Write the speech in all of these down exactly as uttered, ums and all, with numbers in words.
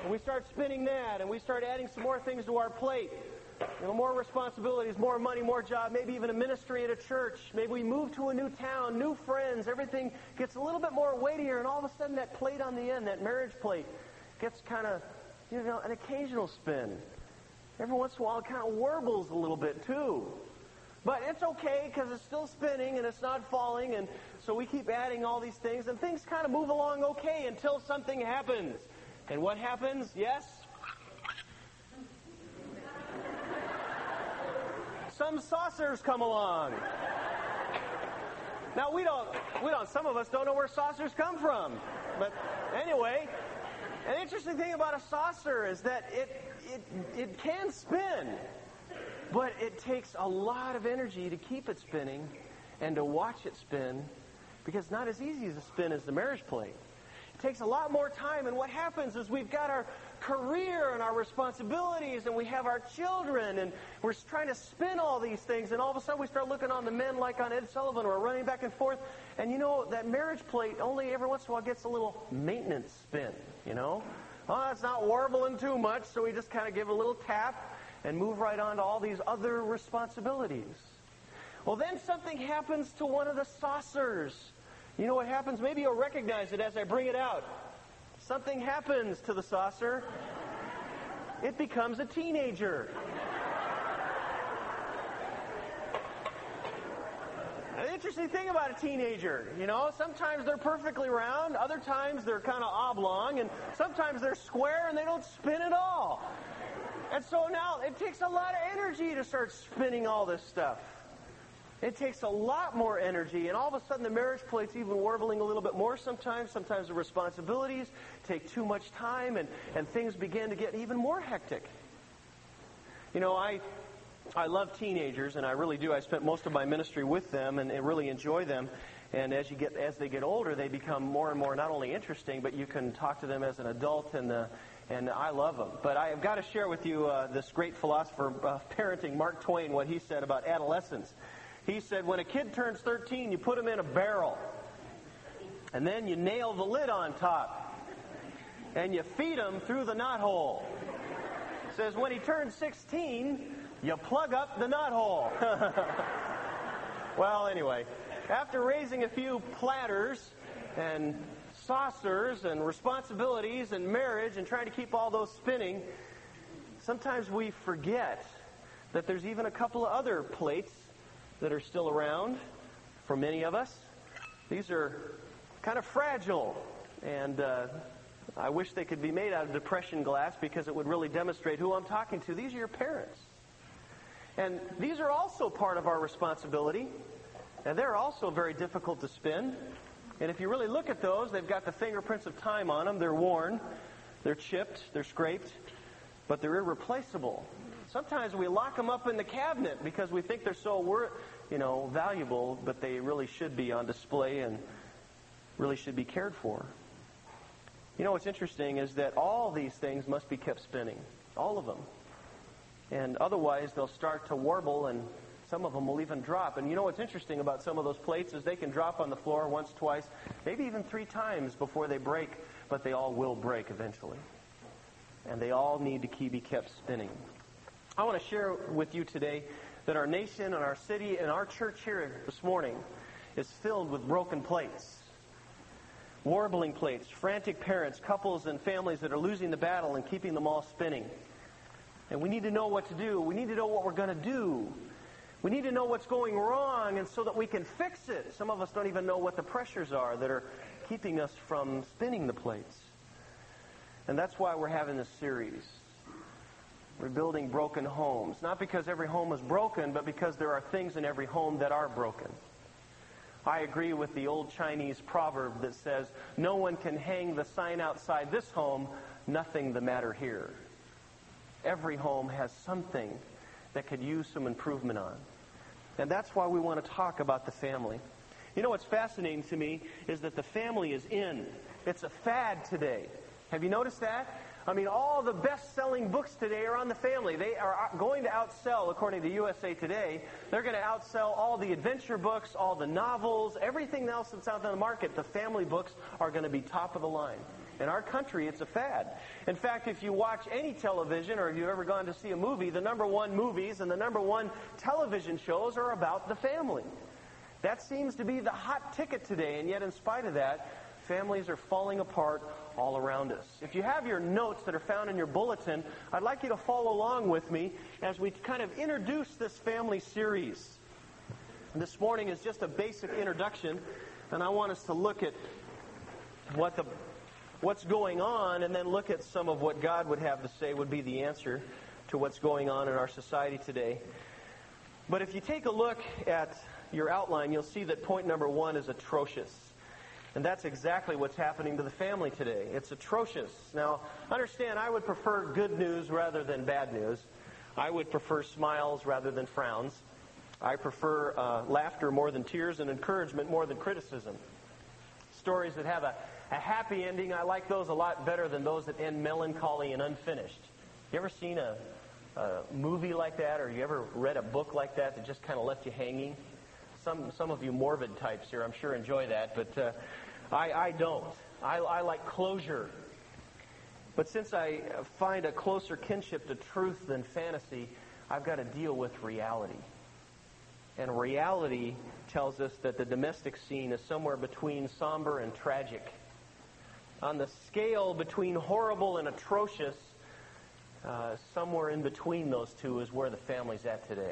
And we start spinning that, and we start adding some more things to our plate. You know, more responsibilities, more money, more job, maybe even a ministry at a church. Maybe we move to a new town, new friends. Everything gets a little bit more weightier, and all of a sudden that plate on the end, that marriage plate, gets kind of, you know, an occasional spin. Every once in a while it kind of warbles a little bit too. But it's okay because it's still spinning and it's not falling, and so we keep adding all these things, and things kind of move along okay until something happens. And what happens? Yes? Some saucers come along. Now we don't, we don't, some of us don't know where saucers come from. But anyway, an interesting thing about a saucer is that it, it, it can spin. But it takes a lot of energy to keep it spinning and to watch it spin, because it's not as easy as a spin as the marriage plate. It takes a lot more time, and what happens is we've got our career and our responsibilities, and we have our children, and we're trying to spin all these things, and all of a sudden we start looking on the men like on Ed Sullivan, we're running back and forth, and you know, that marriage plate only every once in a while gets a little maintenance spin, you know? Oh, it's not warbling too much, so we just kind of give a little tap and move right on to all these other responsibilities. Well, then something happens to one of the saucers. You know what happens? Maybe you'll recognize it as I bring it out. Something happens to the saucer. It becomes a teenager. An interesting thing about a teenager, you know, sometimes they're perfectly round, other times they're kind of oblong, and sometimes they're square and they don't spin at all. And so now it takes a lot of energy to start spinning all this stuff. It takes a lot more energy, and all of a sudden the marriage plate's even warbling a little bit more sometimes. Sometimes the responsibilities take too much time, and, and things begin to get even more hectic. You know, I I love teenagers, and I really do. I spent most of my ministry with them, and, and really enjoy them. And as you get as they get older, they become more and more not only interesting, but you can talk to them as an adult, and uh, and I love them. But I have got to share with you uh, this great philosopher of parenting, Mark Twain, what he said about adolescence. He said, when a kid turns thirteen, you put him in a barrel, and then you nail the lid on top, and you feed him through the knothole. He says, when he turns sixteen, you plug up the knothole. Well, anyway, after raising a few platters and saucers and responsibilities and marriage and trying to keep all those spinning, sometimes we forget that there's even a couple of other plates that are still around for many of us. These are kind of fragile, and uh, I wish they could be made out of depression glass because it would really demonstrate who I'm talking to. These are your parents. And these are also part of our responsibility, and they're also very difficult to spin. And if you really look at those, they've got the fingerprints of time on them. They're worn, they're chipped, they're scraped, but they're irreplaceable. Sometimes we lock them up in the cabinet because we think they're so, wor- you know, valuable, but they really should be on display and really should be cared for. You know what's interesting is that all these things must be kept spinning, all of them. And otherwise they'll start to warble, and some of them will even drop. And you know what's interesting about some of those plates is they can drop on the floor once, twice, maybe even three times before they break, but they all will break eventually. And they all need to be kept spinning. I want to share with you today that our nation and our city and our church here this morning is filled with broken plates. Warbling plates, frantic parents, couples and families that are losing the battle and keeping them all spinning. And we need to know what to do. We need to know what we're going to do. We need to know what's going wrong, and so that we can fix it. Some of us don't even know what the pressures are that are keeping us from spinning the plates. And that's why we're having this series. We're building broken homes. Not because every home is broken, but because there are things in every home that are broken. I agree with the old Chinese proverb that says, no one can hang the sign outside this home, nothing the matter here. Every home has something that could use some improvement on. And that's why we want to talk about the family. You know what's fascinating to me is that the family is in. It's a fad today. Have you noticed that? I mean, all the best-selling books today are on the family. They are going to outsell, according to U S A Today, they're going to outsell all the adventure books, all the novels, everything else that's out on the market. The family books are going to be top of the line. In our country, it's a fad. In fact, if you watch any television or if you've ever gone to see a movie, the number one movies and the number one television shows are about the family. That seems to be the hot ticket today, and yet in spite of that, families are falling apart all around us. If you have your notes that are found in your bulletin, I'd like you to follow along with me as we kind of introduce this family series. This morning is just a basic introduction, and I want us to look at what the what's going on and then look at some of what God would have to say would be the answer to what's going on in our society today. But if you take a look at your outline, you'll see that point number one is atrocious. And that's exactly what's happening to the family today. It's atrocious. Now, understand, I would prefer good news rather than bad news. I would prefer smiles rather than frowns. I prefer uh, laughter more than tears and encouragement more than criticism. Stories that have a, a happy ending, I like those a lot better than those that end melancholy and unfinished. You ever seen a, a movie like that, or you ever read a book like that that just kind of left you hanging? Some some of you morbid types here, I'm sure, enjoy that, but uh, I, I don't. I, I like closure. But since I find a closer kinship to truth than fantasy, I've got to deal with reality. And reality tells us that the domestic scene is somewhere between somber and tragic. On the scale between horrible and atrocious, uh, somewhere in between those two is where the family's at today.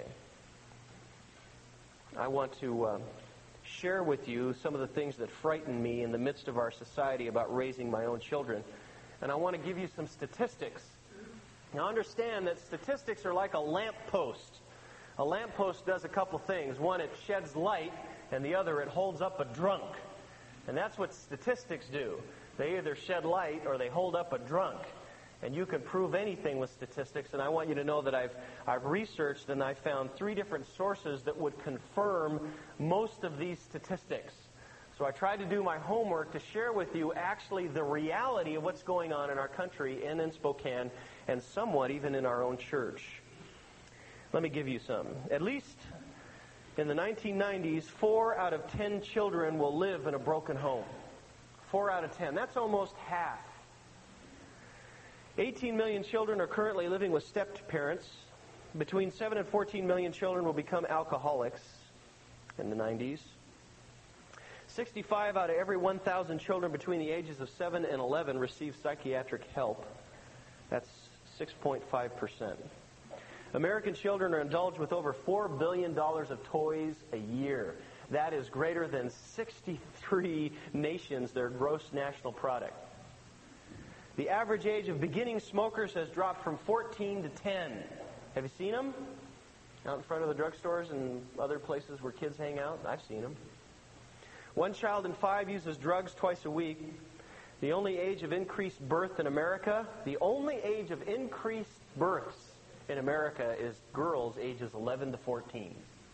I want to uh, share with you some of the things that frighten me in the midst of our society about raising my own children. And I want to give you some statistics. Now understand that statistics are like a lamppost. A lamppost does a couple things. One, it sheds light, and the other, it holds up a drunk. And that's what statistics do. They either shed light or they hold up a drunk. And you can prove anything with statistics, and I want you to know that I've I've researched and I found three different sources that would confirm most of these statistics. So I tried to do my homework to share with you actually the reality of what's going on in our country and in Spokane, and somewhat even in our own church. Let me give you some. At least in the nineteen nineties, four out of ten children will live in a broken home. Four out of ten. That's almost half. eighteen million children are currently living with step-parents. Between seven and fourteen million children will become alcoholics in the nineties. sixty-five out of every one thousand children between the ages of seven and eleven receive psychiatric help. That's six point five percent. American children are indulged with over four billion dollars of toys a year. That is greater than sixty-three nations, their gross national product. The average age of beginning smokers has dropped from fourteen to ten. Have you seen them? Out in front of the drugstores and other places where kids hang out? I've seen them. One child in five uses drugs twice a week. The only age of increased birth in America, the only age of increased births in America is girls ages eleven to fourteen.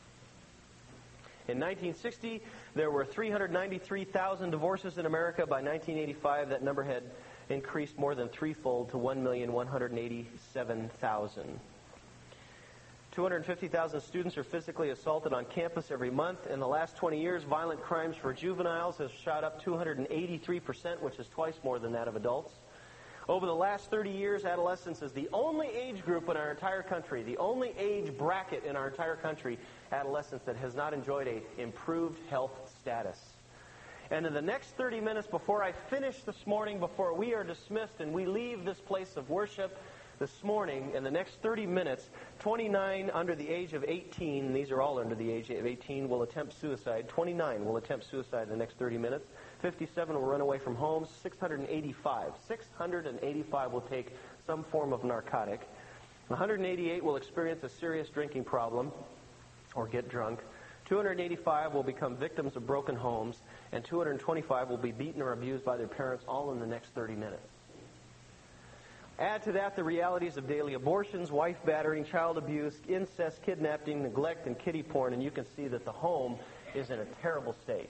In nineteen sixty, there were three hundred ninety-three thousand divorces in America. By nineteen eighty-five, that number had increased more than threefold to one million one hundred eighty-seven thousand. two hundred fifty thousand students are physically assaulted on campus every month. In the last twenty years, violent crimes for juveniles has shot up two hundred eighty-three percent, which is twice more than that of adults. Over the last thirty years, adolescence is the only age group in our entire country, the only age bracket in our entire country, adolescence, that has not enjoyed an improved health status. And in the next thirty minutes before I finish this morning, before we are dismissed and we leave this place of worship this morning, in the next thirty minutes, twenty-nine under the age of eighteen, these are all under the age of eighteen, will attempt suicide. twenty-nine will attempt suicide in the next thirty minutes. fifty-seven will run away from homes. six hundred eighty-five. six hundred eighty-five will take some form of narcotic. one hundred eighty-eight will experience a serious drinking problem or get drunk. two hundred eighty-five will become victims of broken homes. And two hundred twenty-five will be beaten or abused by their parents, all in the next thirty minutes. Add to that the realities of daily abortions, wife battering, child abuse, incest, kidnapping, neglect, and kiddie porn, and you can see that the home is in a terrible state.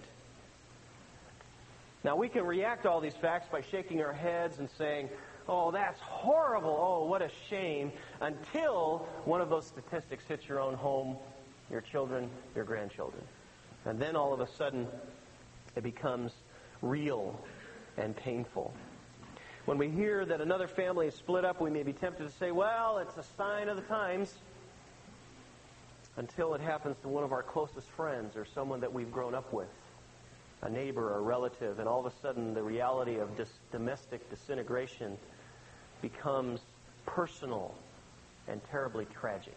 Now, we can react to all these facts by shaking our heads and saying, oh, that's horrible, oh, what a shame, until one of those statistics hits your own home, your children, your grandchildren. And then all of a sudden, it becomes real and painful. When we hear that another family is split up, we may be tempted to say, well, it's a sign of the times. Until it happens to one of our closest friends or someone that we've grown up with, a neighbor or a relative, and all of a sudden the reality of dis- domestic disintegration becomes personal and terribly tragic.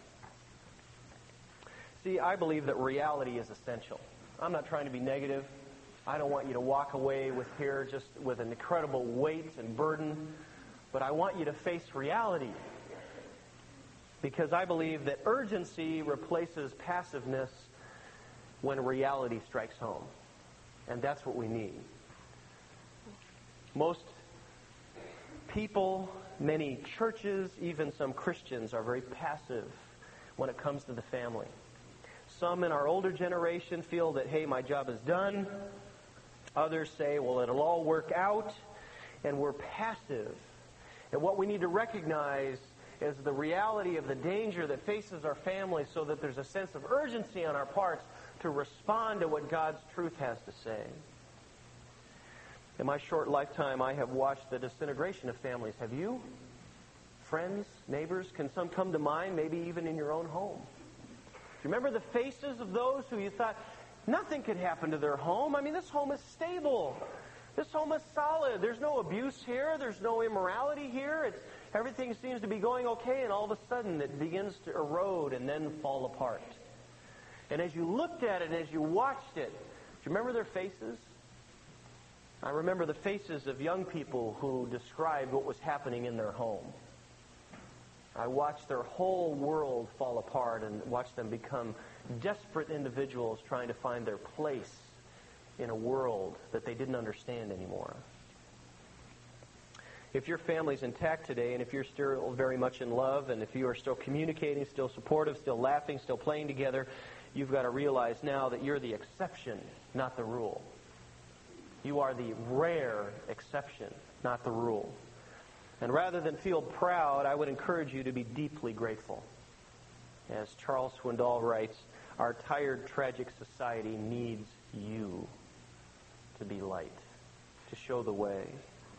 See, I believe that reality is essential. I'm not trying to be negative. I don't want you to walk away with here just with an incredible weight and burden, but I want you to face reality. Because I believe that urgency replaces passiveness when reality strikes home. And that's what we need. Most people, many churches, even some Christians are very passive when it comes to the family. Some in our older generation feel that, hey, my job is done. Others say, well, it'll all work out. And we're passive. And what we need to recognize is the reality of the danger that faces our family, so that there's a sense of urgency on our parts to respond to what God's truth has to say. In my short lifetime, I have watched the disintegration of families. Have you? Friends, neighbors, can some come to mind, maybe even in your own home? Do you remember the faces of those who you thought nothing could happen to their home? I mean, this home is stable. This home is solid. There's no abuse here. There's no immorality here. It's Everything seems to be going okay, and all of a sudden it begins to erode and then fall apart. And as you looked at it, and as you watched it, do you remember their faces? I remember the faces of young people who described what was happening in their home. I watched their whole world fall apart and watched them become desperate individuals trying to find their place in a world that they didn't understand anymore. If your family's intact today, and if you're still very much in love, and if you are still communicating, still supportive, still laughing, still playing together, you've got to realize now that you're the exception, not the rule. You are the rare exception, not the rule. And rather than feel proud, I would encourage you to be deeply grateful. As Charles Swindoll writes, our tired, tragic society needs you to be light, to show the way.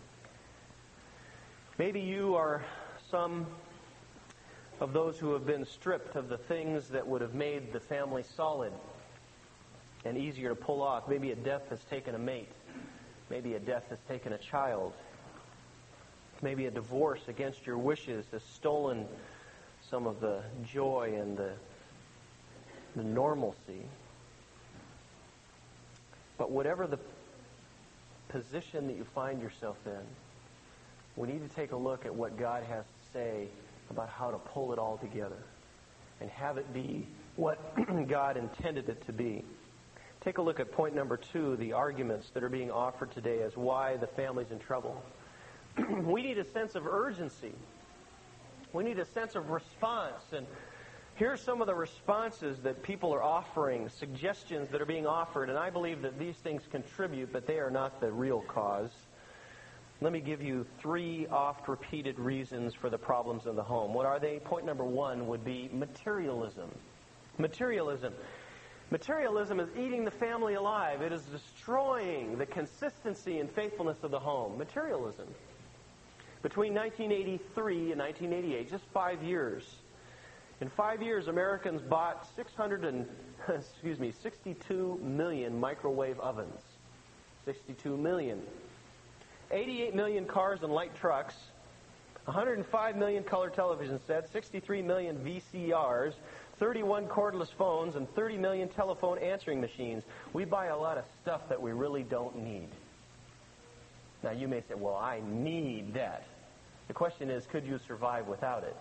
Maybe you are some of those who have been stripped of the things that would have made the family solid and easier to pull off. Maybe a death has taken a mate. Maybe a death has taken a child. Maybe a divorce against your wishes has stolen some of the joy and the, the normalcy. But whatever the position that you find yourself in, we need to take a look at what God has to say about how to pull it all together and have it be what God intended it to be. Take a look at point number two, the arguments that are being offered today as why the family's in trouble. We need a sense of urgency. We need a sense of response. And here are some of the responses that people are offering, suggestions that are being offered. And I believe that these things contribute, but they are not the real cause. Let me give you three oft-repeated reasons for the problems in the home. What are they? Point number one would be materialism. Materialism. Materialism is eating the family alive. It is destroying the consistency and faithfulness of the home. Materialism. Between nineteen eighty-three and nineteen eighty-eight, just five years. In five years, Americans bought six hundred and excuse me, sixty-two million microwave ovens. sixty-two million. eighty-eight million cars and light trucks, one hundred five million color television sets, sixty-three million V C Rs, thirty-one cordless phones, and thirty million telephone answering machines. We buy a lot of stuff that we really don't need. Now, you may say, well, I need that. The question is, could you survive without it?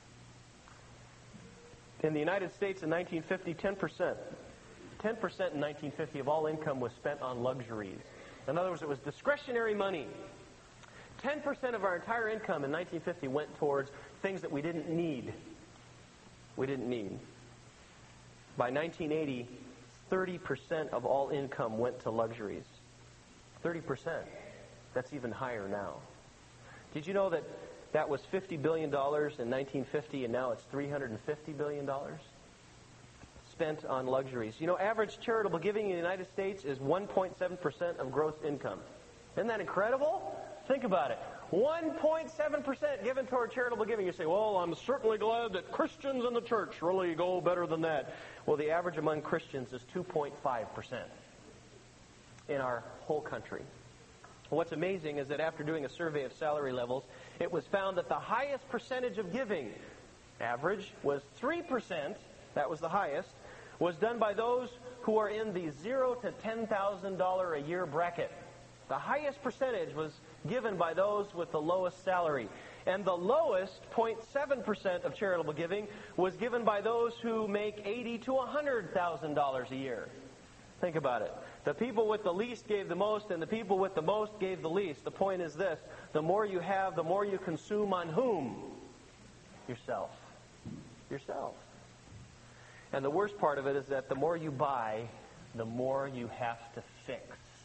In the United States in nineteen fifty, ten percent. ten percent in nineteen fifty of all income was spent on luxuries. In other words, it was discretionary money. ten percent of our entire income in nineteen fifty went towards things that we didn't need. We didn't need. By nineteen eighty, thirty percent of all income went to luxuries. thirty percent. That's even higher now. Did you know that that was fifty billion dollars in nineteen fifty, and now it's three hundred fifty billion dollars spent on luxuries? You know, average charitable giving in the United States is one point seven percent of gross income. Isn't that incredible? Think about it. one point seven percent given toward charitable giving. You say, well, I'm certainly glad that Christians in the church really go better than that. Well, the average among Christians is two point five percent in our whole country. What's amazing is that after doing a survey of salary levels, it was found that the highest percentage of giving, average, was three percent, that was the highest, was done by those who are in the zero to ten thousand dollars a year bracket. The highest percentage was given by those with the lowest salary. And the lowest, zero point seven percent of charitable giving, was given by those who make eighty thousand to one hundred thousand dollars a year. Think about it. The people with the least gave the most, and the people with the most gave the least. The point is this: the more you have, the more you consume on whom? Yourself. Yourself. And the worst part of it is that the more you buy, the more you have to fix.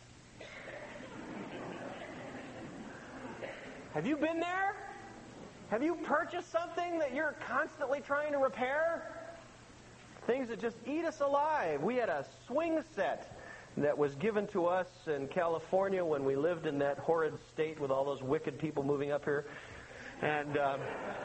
Have you been there? Have you purchased something that you're constantly trying to repair? Things that just eat us alive. We had a swing set that was given to us in California when we lived in that horrid state with all those wicked people moving up here. And um,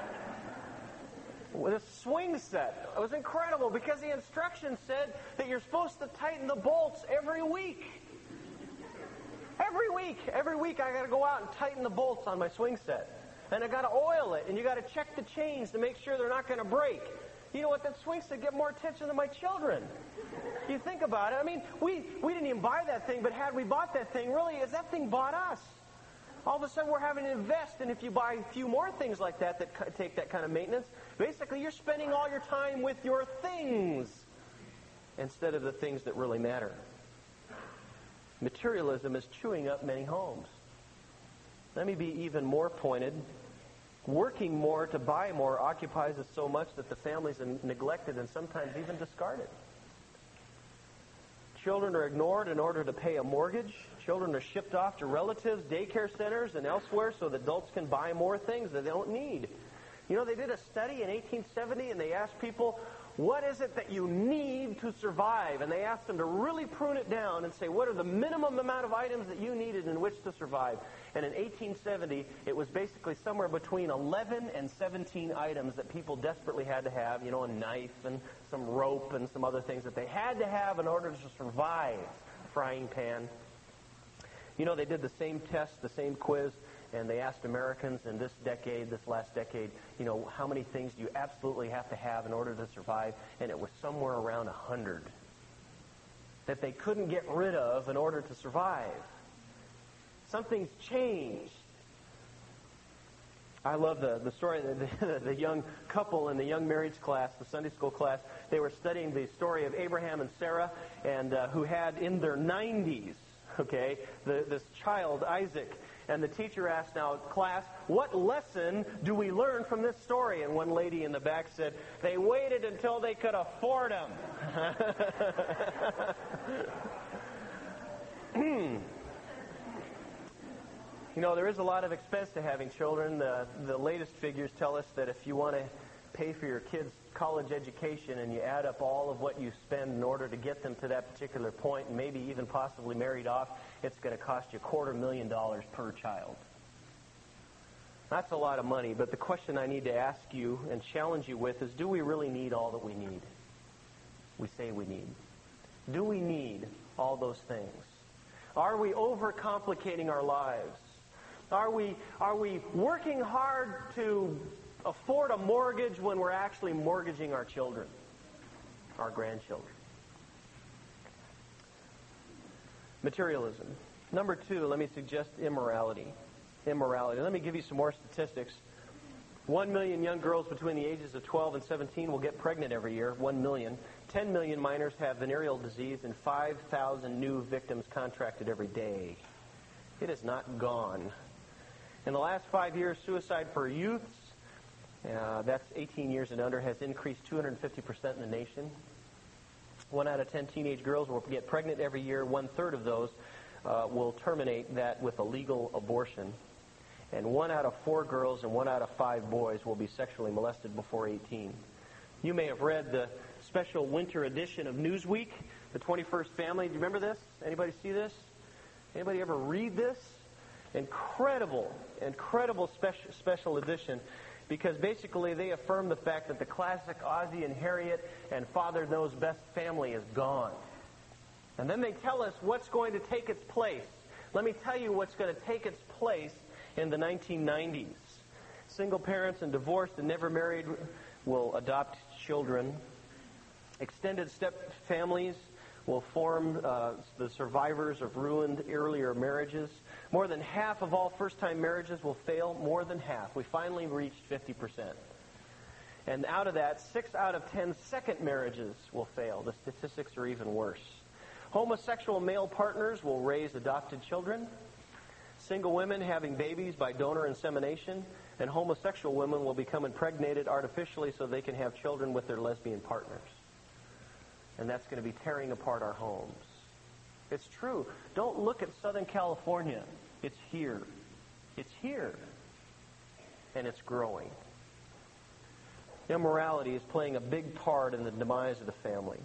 with a swing set. It was incredible because the instructions said that you're supposed to tighten the bolts every week. Every week, every week I got to go out and tighten the bolts on my swing set. And I got to oil it, and you got to check the chains to make sure they're not going to break. You know what? That swing set get more attention than my children. You think about it. I mean, we, we didn't even buy that thing, but had we bought that thing, really, is that thing bought us? All of a sudden, we're having to invest, and if you buy a few more things like that that take that kind of maintenance, basically you're spending all your time with your things instead of the things that really matter. Materialism is chewing up many homes. Let me be even more pointed. Working more to buy more occupies us so much that the families are neglected and sometimes even discarded. Children are ignored in order to pay a mortgage. Children are shipped off to relatives, daycare centers, and elsewhere so that adults can buy more things that they don't need. You know, they did a study in eighteen seventy and they asked people, what is it that you need to survive? And they asked them to really prune it down and say, what are the minimum amount of items that you needed in which to survive? And in eighteen seventy, it was basically somewhere between eleven and seventeen items that people desperately had to have. You know, a knife and some rope and some other things that they had to have in order to survive. A frying pan. You know, they did the same test, the same quiz, and they asked Americans in this decade, this last decade, you know, how many things do you absolutely have to have in order to survive? And it was somewhere around one hundred that they couldn't get rid of in order to survive. Something's changed. I love the, the story of the, the young couple in the young marrieds class, the Sunday school class. They were studying the story of Abraham and Sarah, and uh, who had in their nineties, okay, the, this child, Isaac. And the teacher asked now, class, what lesson do we learn from this story? And one lady in the back said, they waited until they could afford them. You know, there is a lot of expense to having children. The, the latest figures tell us that if you want to pay for your kids' college education and you add up all of what you spend in order to get them to that particular point and maybe even possibly married off, it's going to cost you a quarter million dollars per child. That's a lot of money, but the question I need to ask you and challenge you with is, do we really need all that we need? We say we need. Do we need all those things? Are we overcomplicating our lives? Are we, are we working hard to afford a mortgage when we're actually mortgaging our children, our grandchildren? Materialism. Number two, let me suggest immorality. Immorality. Let me give you some more statistics. One million young girls between the ages of twelve and seventeen will get pregnant every year. One million. Ten million minors have venereal disease, and five thousand new victims contracted every day. It is not gone. In the last five years, suicide for youths, uh, that's eighteen years and under, has increased two hundred fifty percent in the nation. One out of ten teenage girls will get pregnant every year. One-third of those uh, will terminate that with a legal abortion. And one out of four girls and one out of five boys will be sexually molested before eighteen. You may have read the special winter edition of Newsweek, the twenty-first Family. Do you remember this? Anybody see this? Anybody ever read this? Incredible, incredible special, special edition, because basically they affirm the fact that the classic Ozzie and Harriet and Father Knows Best family is gone. And then they tell us what's going to take its place. Let me tell you what's going to take its place in the nineteen nineties. Single parents and divorced and never married will adopt children. Extended step families will form uh, the survivors of ruined earlier marriages. More than half of all first-time marriages will fail. More than half. We finally reached fifty percent. And out of that, six out of ten second marriages will fail. The statistics are even worse. Homosexual male partners will raise adopted children. Single women having babies by donor insemination. And homosexual women will become impregnated artificially so they can have children with their lesbian partners. And that's going to be tearing apart our homes. It's true. Don't look at Southern California. It's here. It's here. And it's growing. Immorality is playing a big part in the demise of the family.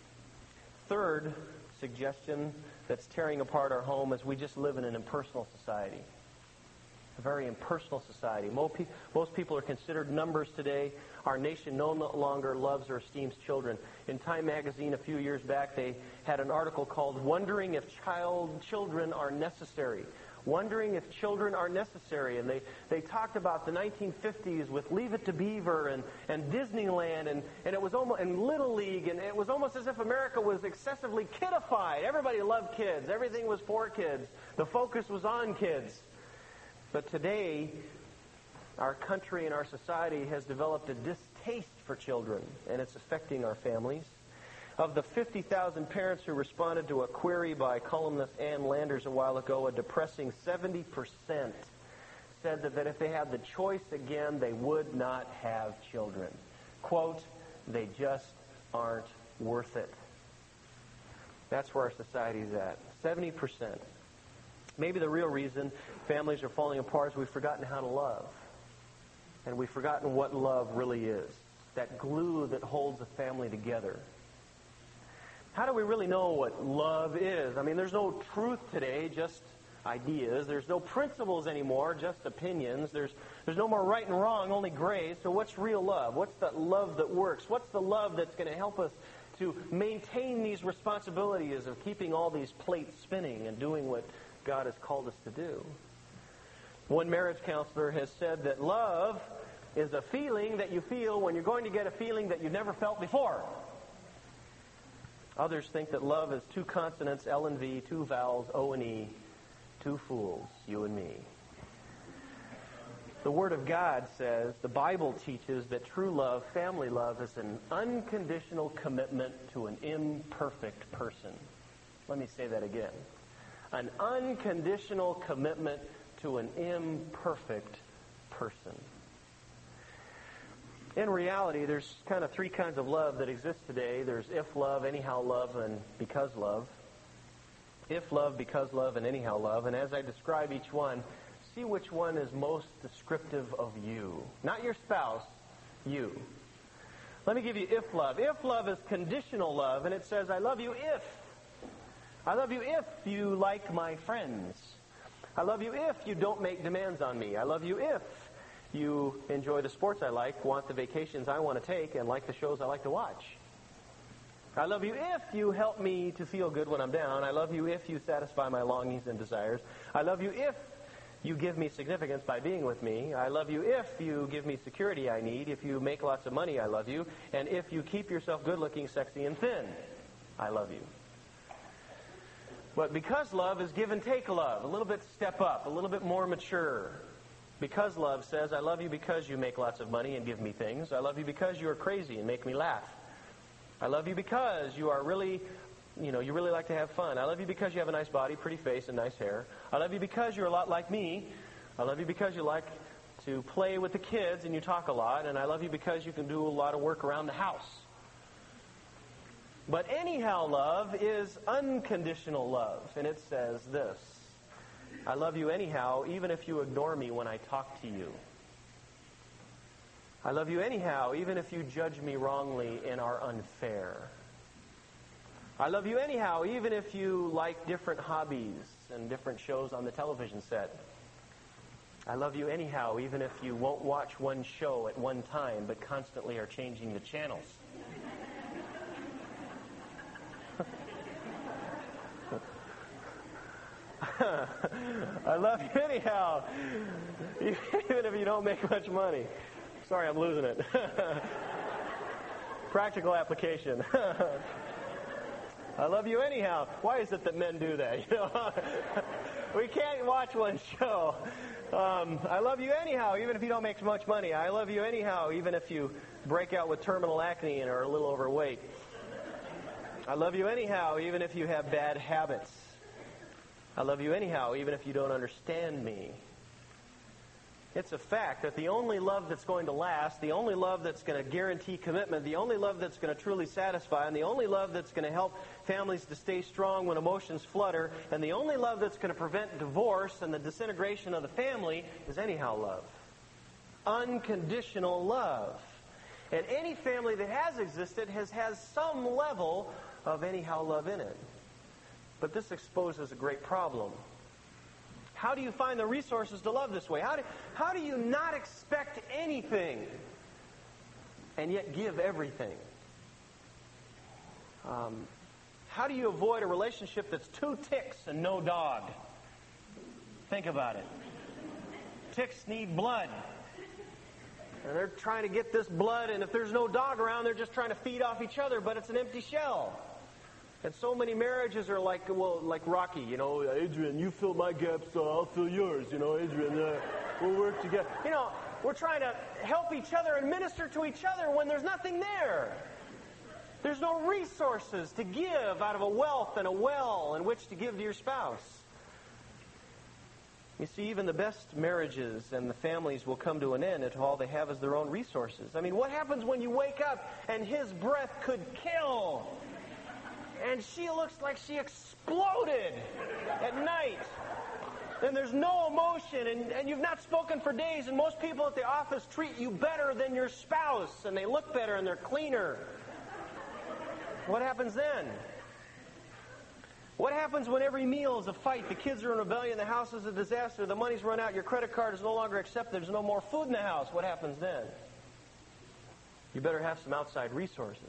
Third suggestion that's tearing apart our home is we just live in an impersonal society. A very impersonal society. Most people are considered numbers today. Our nation no longer loves or esteems children. In Time magazine a few years back, they had an article called Wondering If Child Children Are Necessary. Wondering if children are necessary. And they, they talked about the nineteen fifties with Leave It to Beaver and, and Disneyland and, and it was almost and Little League, and it was almost as if America was excessively kidified. Everybody loved kids. Everything was for kids. The focus was on kids. But today, our country and our society has developed a distaste for children, and it's affecting our families. Of the fifty thousand parents who responded to a query by columnist Ann Landers a while ago, a depressing seventy percent said that, that if they had the choice again, they would not have children. Quote, they just aren't worth it. That's where our society's at. seventy percent. Maybe the real reason families are falling apart is we've forgotten how to love. And we've forgotten what love really is. That glue that holds a family together. How do we really know what love is? I mean, there's no truth today, just ideas. There's no principles anymore, just opinions. There's there's no more right and wrong, only gray. So what's real love? What's that love that works? What's the love that's going to help us to maintain these responsibilities of keeping all these plates spinning and doing what God has called us to do? One marriage counselor has said that love is a feeling that you feel when you're going to get a feeling that you've never felt before. Others think that love is two consonants, L and V, two vowels, O and E, two fools, you and me. The Word of God says, the Bible teaches that true love, family love, is an unconditional commitment to an imperfect person. Let me say that again. An unconditional commitment to an imperfect person. In reality, there's kind of three kinds of love that exist today. There's if love, anyhow love, and because love. If love, because love, and anyhow love. And as I describe each one, see which one is most descriptive of you. Not your spouse, you. Let me give you if love. If love is conditional love, and it says, I love you if. I love you if you like my friends. I love you if you don't make demands on me. I love you if you enjoy the sports I like, want the vacations I want to take, and like the shows I like to watch. I love you if you help me to feel good when I'm down. I love you if you satisfy my longings and desires. I love you if you give me significance by being with me. I love you if you give me security I need. If you make lots of money, I love you. And if you keep yourself good-looking, sexy, and thin, I love you. But because love is give and take love, a little bit step up, a little bit more mature. Because love says, I love you because you make lots of money and give me things. I love you because you are crazy and make me laugh. I love you because you are really, you know, you really like to have fun. I love you because you have a nice body, pretty face, and nice hair. I love you because you're a lot like me. I love you because you like to play with the kids and you talk a lot. And I love you because you can do a lot of work around the house. But anyhow love is unconditional love. And it says this, I love you anyhow, even if you ignore me when I talk to you. I love you anyhow, even if you judge me wrongly and are unfair. I love you anyhow, even if you like different hobbies and different shows on the television set. I love you anyhow, even if you won't watch one show at one time, but constantly are changing the channels. I love you anyhow, even if you don't make much money. Sorry, I'm losing it. Practical application. I love you anyhow. Why is it that men do that? You know, we can't watch one show. Um, I love you anyhow, even if you don't make much money. I love you anyhow, even if you break out with terminal acne and are a little overweight. I love you anyhow, even if you have bad habits. I love you anyhow, even if you don't understand me. It's a fact that the only love that's going to last, the only love that's going to guarantee commitment, the only love that's going to truly satisfy, and the only love that's going to help families to stay strong when emotions flutter, and the only love that's going to prevent divorce and the disintegration of the family is anyhow love. Unconditional love. And any family that has existed has had some level of anyhow love in it. But this exposes a great problem. How do you find the resources to love this way? How do, how do you not expect anything and yet give everything? Um, how do you avoid a relationship that's two ticks and no dog? Think about it. Ticks need blood. And they're trying to get this blood, and if there's no dog around, they're just trying to feed off each other, but it's an empty shell. And so many marriages are like, well, like Rocky, you know, Adrian, you fill my gap, so I'll fill yours, you know, Adrian, uh, we'll work together. You know, we're trying to help each other and minister to each other when there's nothing there. There's no resources to give out of a wealth and a well in which to give to your spouse. You see, even the best marriages and the families will come to an end if all they have is their own resources. I mean, what happens when you wake up and his breath could kill? And she looks like she exploded at night. And there's no emotion, and, and you've not spoken for days, and most people at the office treat you better than your spouse, and they look better and they're cleaner. What happens then? What happens when every meal is a fight, the kids are in rebellion, the house is a disaster, the money's run out, your credit card is no longer accepted, there's no more food in the house? What happens then? You better have some outside resources.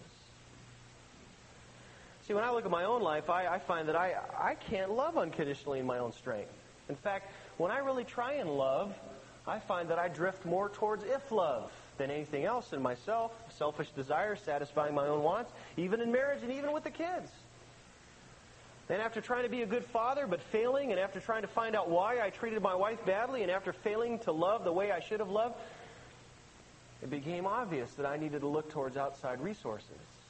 See, when I look at my own life, I, I find that I, I can't love unconditionally in my own strength. In fact, when I really try and love, I find that I drift more towards if love than anything else in myself, selfish desires, satisfying my own wants, even in marriage and even with the kids. And after trying to be a good father but failing, and after trying to find out why I treated my wife badly, and after failing to love the way I should have loved, it became obvious that I needed to look towards outside resources.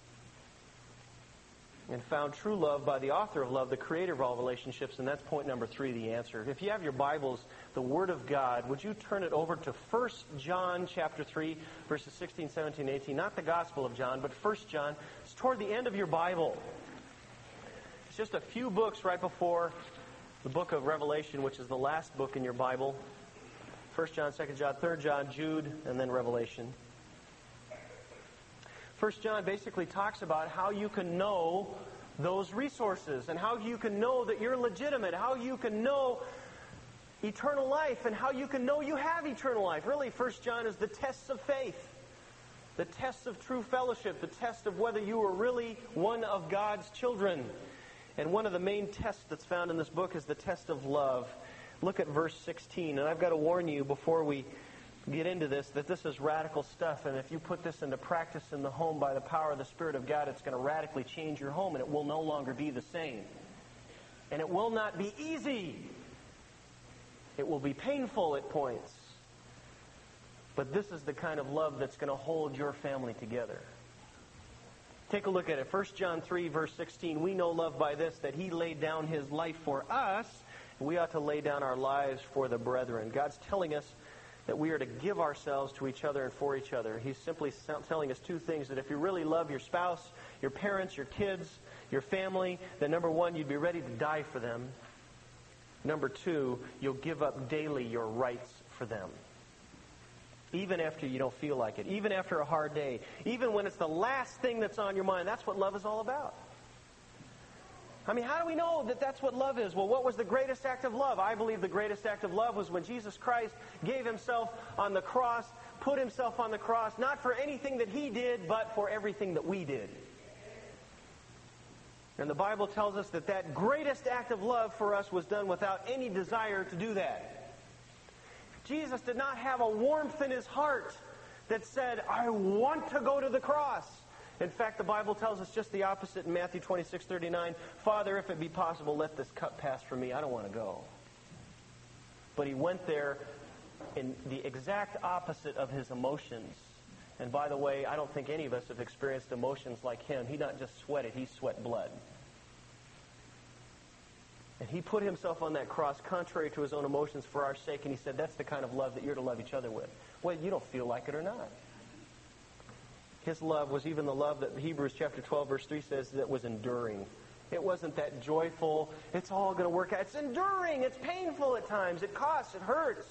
And found true love by the author of love, the creator of all relationships, and that's point number three, the answer. If you have your Bibles, the Word of God, would you turn it over to First John chapter three, verses sixteen, seventeen, eighteen. Not the Gospel of John, but First John. It's toward the end of your Bible. It's just a few books right before the book of Revelation, which is the last book in your Bible. First John, Second John, Third John, Jude, and then Revelation. First John basically talks about how you can know those resources and how you can know that you're legitimate, how you can know eternal life, and how you can know you have eternal life. Really, First John is the tests of faith, the tests of true fellowship, the test of whether you are really one of God's children. And one of the main tests that's found in this book is the test of love. Look at verse sixteen, and I've got to warn you before we get into this, that this is radical stuff, and if you put this into practice in the home by the power of the Spirit of God, it's going to radically change your home, and it will no longer be the same. And it will not be easy. It will be painful at points. But this is the kind of love that's going to hold your family together. Take a look at it. First John three, verse sixteen. We know love by this, that He laid down His life for us, and we ought to lay down our lives for the brethren. God's telling us that we are to give ourselves to each other and for each other. He's simply telling us two things, that if you really love your spouse, your parents, your kids, your family, then number one, you'd be ready to die for them. Number two, you'll give up daily your rights for them. Even after you don't feel like it, even after a hard day, even when it's the last thing that's on your mind. That's what love is all about. I mean, how do we know that that's what love is? Well, what was the greatest act of love? I believe the greatest act of love was when Jesus Christ gave himself on the cross, put himself on the cross, not for anything that he did, but for everything that we did. And the Bible tells us that that greatest act of love for us was done without any desire to do that. Jesus did not have a warmth in his heart that said, I want to go to the cross. In fact, the Bible tells us just the opposite in Matthew twenty-six thirty-nine. Father, if it be possible, let this cup pass from me. I don't want to go. But he went there in the exact opposite of his emotions. And by the way, I don't think any of us have experienced emotions like him. He not just sweated, he sweat blood. And he put himself on that cross contrary to his own emotions for our sake, and he said, that's the kind of love that you're to love each other with. Well, you don't feel like it or not. His love was even the love that Hebrews chapter twelve, verse three says that was enduring. It wasn't that joyful, it's all going to work out. It's enduring. It's painful at times. It costs. It hurts.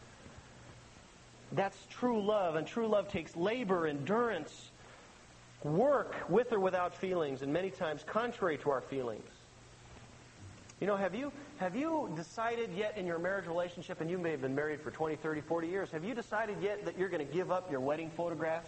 That's true love, and true love takes labor, endurance, work with or without feelings, and many times contrary to our feelings. You know, have you have you decided yet in your marriage relationship, and you may have been married for twenty, thirty, forty years, have you decided yet that you're going to give up your wedding photographs?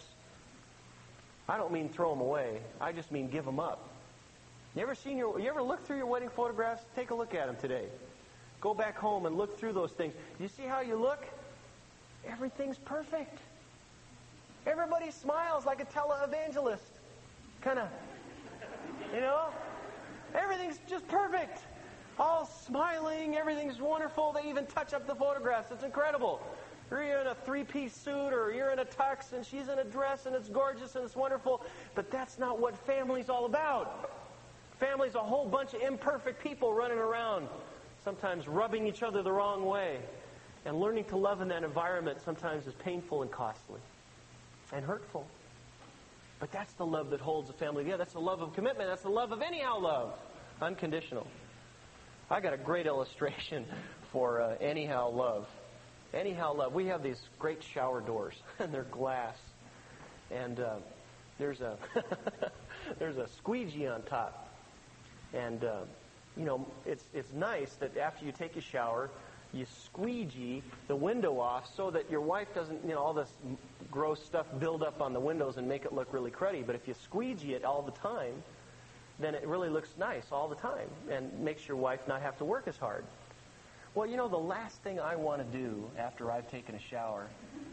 I don't mean throw them away. I just mean give them up. You ever seen your? You ever look through your wedding photographs? Take a look at them today. Go back home and look through those things. Do you see how you look? Everything's perfect. Everybody smiles like a televangelist. Kind of, you know? Everything's just perfect. All smiling. Everything's wonderful. They even touch up the photographs. It's incredible. You're in a three-piece suit or you're in a tux and she's in a dress and it's gorgeous and it's wonderful. But that's not what family's all about. Family's a whole bunch of imperfect people running around, sometimes rubbing each other the wrong way. And learning to love in that environment sometimes is painful and costly and hurtful. But that's the love that holds a family together. That's the love of commitment. That's the love of anyhow love. Unconditional. I got a great illustration for uh, anyhow love. Anyhow love. We have these great shower doors, and they're glass. And uh, there's a there's a squeegee on top. And, uh, you know, it's it's nice that after you take a shower, you squeegee the window off so that your wife doesn't, you know, all this gross stuff build up on the windows and make it look really cruddy. But if you squeegee it all the time, then it really looks nice all the time and makes your wife not have to work as hard. Well, you know, the last thing I want to do after I've taken a shower,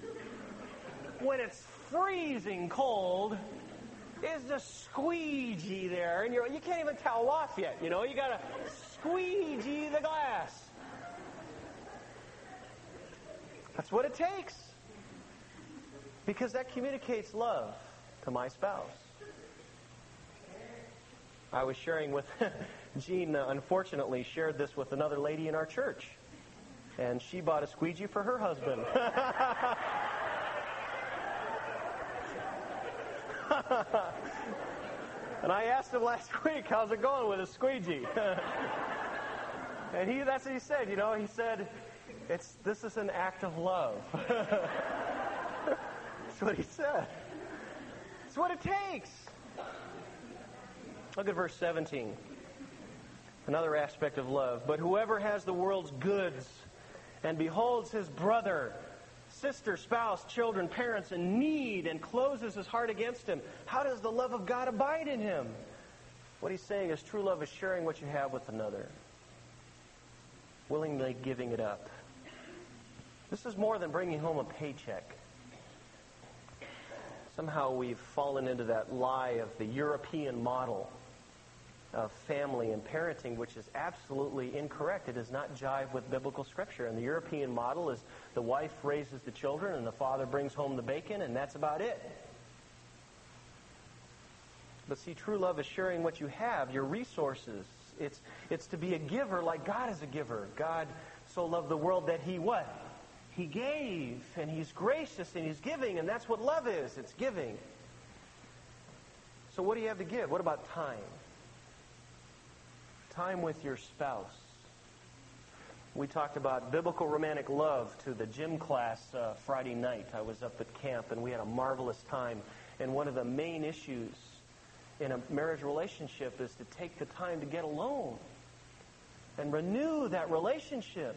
when it's freezing cold, is to squeegee there. And you're, you can't even towel off yet, you know. You got to squeegee the glass. That's what it takes. Because that communicates love to my spouse. I was sharing with Jean, uh, unfortunately, shared this with another lady in our church. And she bought a squeegee for her husband. And I asked him last week, how's it going with a squeegee? And he that's what he said, you know. He said, it's this is an act of love. That's what he said. It's what it takes. Look at verse seventeen. Another aspect of love. But whoever has the world's goods and beholds his brother, sister, spouse, children, parents in need and closes his heart against him, how does the love of God abide in him? What he's saying is true love is sharing what you have with another. Willingly giving it up. This is more than bringing home a paycheck. Somehow we've fallen into that lie of the European model of family and parenting, which is absolutely incorrect. It does not jive with biblical scripture. And the European model is the wife raises the children and the father brings home the bacon, and that's about it. But see, true love is sharing what you have, your resources. It's it's to be a giver like God is a giver. God so loved the world that he what? He gave, and he's gracious, and he's giving, and that's what love is. It's giving. So what do you have to give? What about time? Time with your spouse. We talked about biblical romantic love to the gym class uh, Friday night. I was up at camp, and we had a marvelous time. And one of the main issues in a marriage relationship is to take the time to get alone and renew that relationship.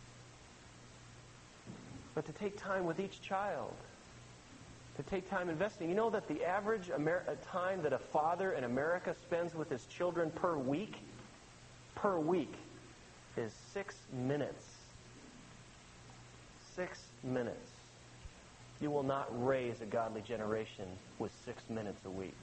But to take time with each child. To take time investing. You know that the average Amer- time that a father in America spends with his children per week, per week, is six minutes. Six minutes. You will not raise a godly generation with six minutes a week.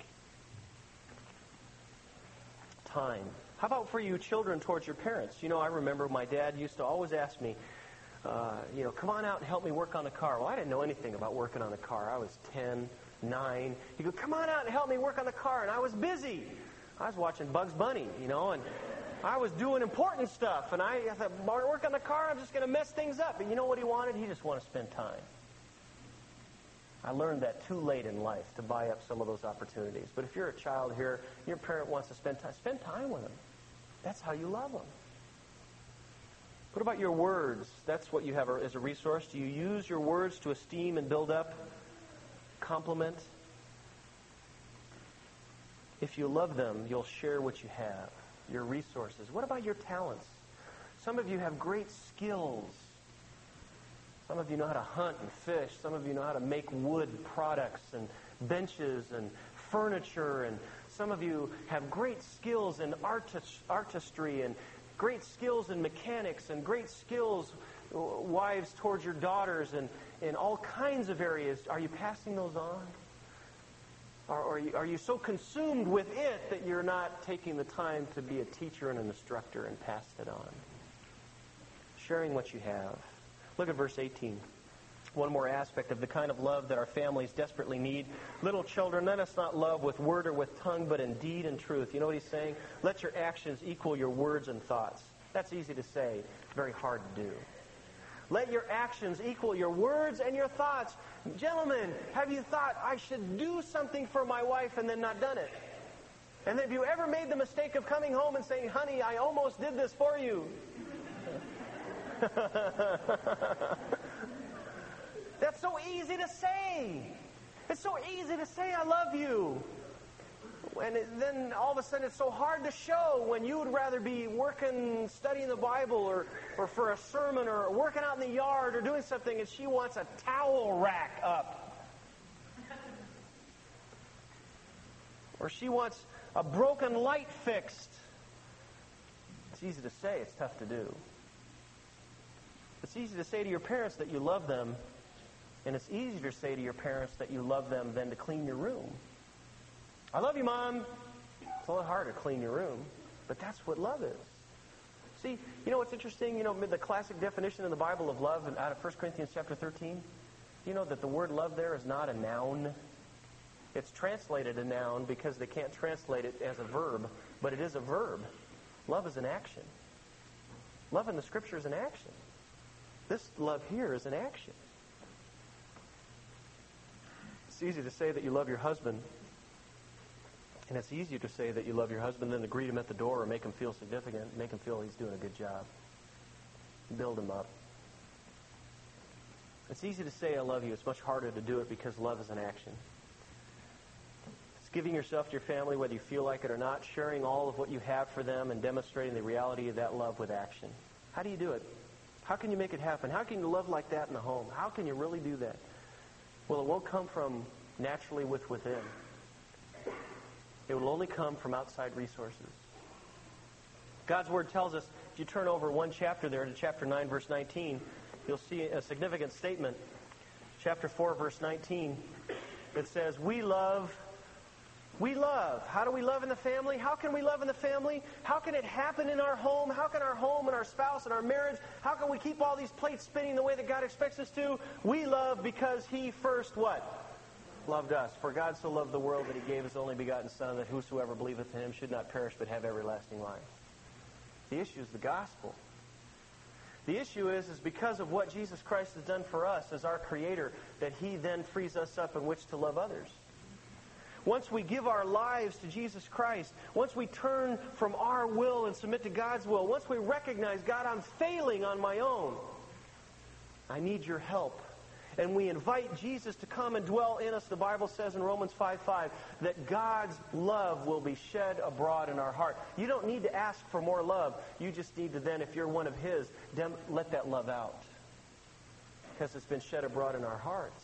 Time. How about for you children towards your parents? You know, I remember my dad used to always ask me, uh, you know, come on out and help me work on the car. Well, I didn't know anything about working on the car. I was ten, nine. He'd go, come on out and help me work on the car. And I was busy. I was watching Bugs Bunny, you know, and I was doing important stuff. And I, I thought, work on the car, I'm just going to mess things up. And you know what he wanted? He just wanted to spend time. I learned that too late in life to buy up some of those opportunities. But if you're a child here, your parent wants to spend time, spend time with them. That's how you love them. What about your words? That's what you have as a resource. Do you use your words to esteem and build up, compliment? If you love them, you'll share what you have, your resources. What about your talents? Some of you have great skills. Some of you know how to hunt and fish. Some of you know how to make wood products and benches and furniture. And some of you have great skills in artis- artistry and great skills in mechanics and great skills, wives, towards your daughters and in all kinds of areas. Are you passing those on? Or are you, are you so consumed with it that you're not taking the time to be a teacher and an instructor and pass it on? Sharing what you have. Look at verse eighteen. One more aspect of the kind of love that our families desperately need. Little children, let us not love with word or with tongue, but in deed and truth. You know what he's saying? Let your actions equal your words and thoughts. That's easy to say. It's very hard to do. Let your actions equal your words and your thoughts. Gentlemen, have you thought I should do something for my wife and then not done it? And have you ever made the mistake of coming home and saying, honey, I almost did this for you? That's so easy to say. It's so easy to say, I love you. And it, then all of a sudden it's so hard to show when you would rather be working, studying the Bible or, or for a sermon or working out in the yard or doing something and she wants a towel rack up. Or she wants a broken light fixed. It's easy to say, it's tough to do. It's easy to say to your parents that you love them, and it's easier to say to your parents that you love them than to clean your room. I love you, Mom. It's a lot harder to clean your room, but that's what love is. See, you know what's interesting? You know, the classic definition in the Bible of love out of First Corinthians chapter thirteen? You know that the word love there is not a noun. It's translated a noun because they can't translate it as a verb, but it is a verb. Love is an action. Love in the Scripture is an action. This love here is an action. It's easy to say that you love your husband, and it's easier to say that you love your husband than to greet him at the door or make him feel significant, make him feel he's doing a good job. Build him up. It's easy to say I love you. It's much harder to do it because love is an action. It's giving yourself to your family whether you feel like it or not, sharing all of what you have for them and demonstrating the reality of that love with action. How do you do it? How can you make it happen? How can you love like that in the home? How can you really do that? Well, it won't come from naturally with within. It will only come from outside resources. God's Word tells us, if you turn over one chapter there to chapter nine, verse nineteen, you'll see a significant statement. Chapter four, verse nineteen, it says, we love... We love. How do we love in the family? How can we love in the family? How can it happen in our home? How can our home and our spouse and our marriage, how can we keep all these plates spinning the way that God expects us to? We love because He first what? Loved us. For God so loved the world that He gave His only begotten Son, that whosoever believeth in Him should not perish but have everlasting life. The issue is the gospel. The issue is, is because of what Jesus Christ has done for us as our Creator, that He then frees us up in which to love others. Once we give our lives to Jesus Christ, once we turn from our will and submit to God's will, once we recognize, God, I'm failing on my own. I need your help. and we invite Jesus to come and dwell in us, the Bible says in Romans five five that God's love will be shed abroad in our heart. You don't need to ask for more love. You just need to then, if you're one of His, dem- let that love out. Because it's been shed abroad in our hearts.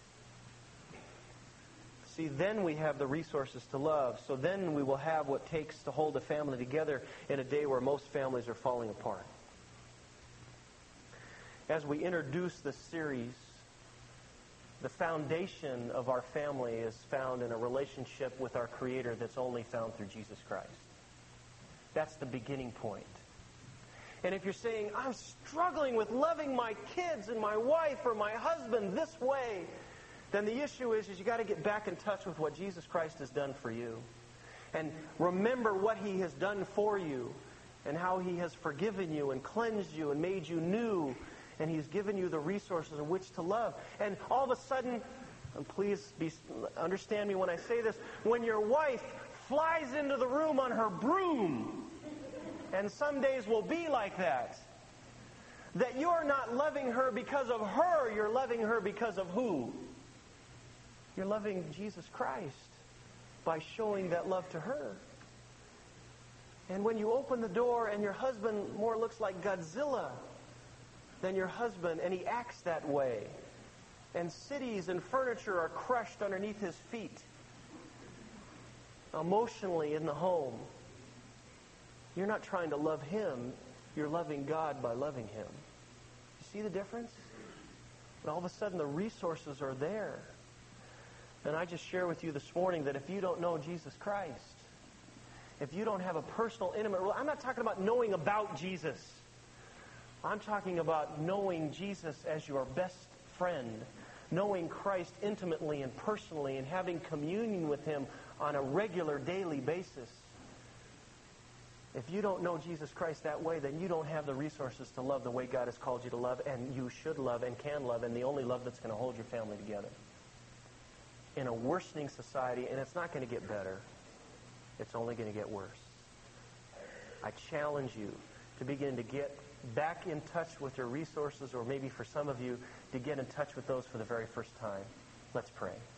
See, then we have the resources to love. So then we will have what it takes to hold a family together in a day where most families are falling apart. As we introduce this series, the foundation of our family is found in a relationship with our Creator that's only found through Jesus Christ. That's the beginning point. And if you're saying, I'm struggling with loving my kids and my wife or my husband this way, then the issue is, is you got to get back in touch with what Jesus Christ has done for you. And remember what He has done for you and how He has forgiven you and cleansed you and made you new. And He's given you the resources in which to love. And all of a sudden, and please be, understand me when I say this, when your wife flies into the room on her broom, and some days will be like that, that you're not loving her because of her, you're loving her because of who? You're loving Jesus Christ by showing that love to her. And when you open the door and your husband more looks like Godzilla than your husband, and he acts that way, and cities and furniture are crushed underneath his feet, emotionally in the home, you're not trying to love him, you're loving God by loving him. You see the difference? And all of a sudden the resources are there. And I just share with you this morning that if you don't know Jesus Christ, if you don't have a personal, intimate relationship, I'm not talking about knowing about Jesus. I'm talking about knowing Jesus as your best friend, knowing Christ intimately and personally, and having communion with Him on a regular, daily basis. If you don't know Jesus Christ that way, then you don't have the resources to love the way God has called you to love, and you should love and can love, and the only love that's going to hold your family together. In a worsening society, and it's not going to get better, it's only going to get worse. I challenge you to begin to get back in touch with your resources, or maybe for some of you, to get in touch with those for the very first time. Let's pray.